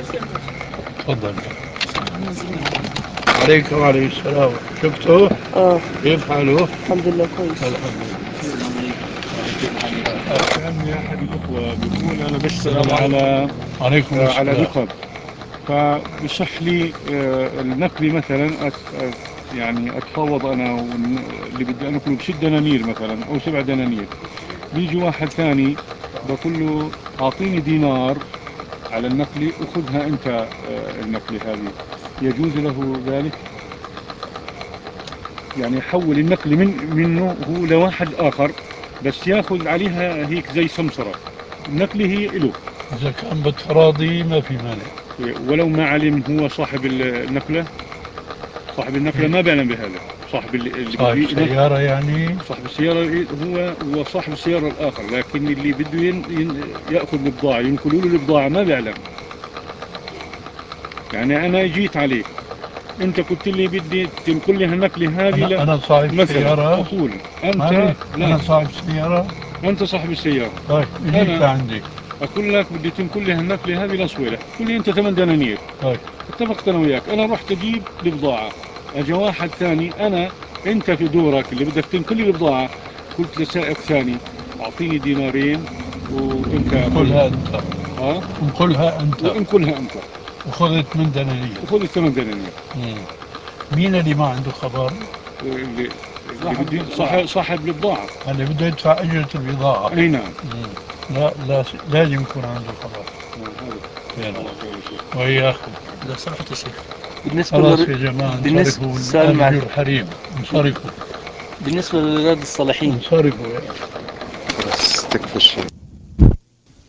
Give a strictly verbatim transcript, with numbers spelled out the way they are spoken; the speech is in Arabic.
تفضل. عليكم وعليكم السلام. شفته؟ اه كيف حاله؟ الحمد لله كويس. الحمد لله. كان احد الاخوه بيقول انا بشتغل على عليكم آه السلام. على رقب، فبصح لي آه النقل مثلا أت أت- يعني اتفاوض انا واللي بدي انقله بست دنانير مثلا او سبع دنانير. بيجي واحد ثاني بقول له اعطيني دينار على النقل وخذها انت آه النقل هذه، يجوز له ذلك؟ يعني يحول النقل من منه هو لواحد آخر بس ياخذ عليها هيك زي سمسرة، النقل هي له. إذا كان بالتراضي ما في مانع. ولو ما علم هو صاحب النقلة، صاحب النقلة ما بيعلم بهذا، صاحب اللي, اللي صاحب بده ينقل. سيارة يعني. صاحب السيارة هو هو صاحب السيارة الآخر، لكن اللي بده ين ين يأخذ البضاعة ينقلوا له البضاعة ما بيعلم. يعني أنا جيت عليك، أنت قلت لي بدي تنقل لي هالنقلة هذه. أنا لا أنا صاحب مثلا سيارة. أقول أنت مالي لا، أنا صاحب سيارة. أنت صاحب السيارة. طيب اجيك أنا لعندي. أقول لك بدي تنقل لي هالنقلة هذه لصويلة، تقول لي أنت ثمان دنانير. طيب اتفقت أنا وياك، أنا رحت أجيب البضاعة، أجا واحد ثاني، أنا أنت في دورك اللي بدك تنقل لي البضاعة، قلت لسائق ثاني أعطيني دينارين وأنت انقلها أنت. ها انقلها أنت. وانقلها أنت وخذت من دنانير. وخذ الثمان دنانير. مم. مين اللي ما عنده خبر؟ اللي اللي بدي صاحب صاحب البضاعة. اللي بده يدفع أجرة البضاعة. أي نعم. مم. لا لا لازم يكون عنده خبر. هذا يلا وإياكم. لو سمحت يا شيخ، بالنسبة خلاص لل... يا جماعة بالنسبة انصرفوا. السؤال مع الأرجل الحريم انصرفوا. بالنسبة لرياض الصالحين. انصرفوا يا أخي. بس تكفي الشيء.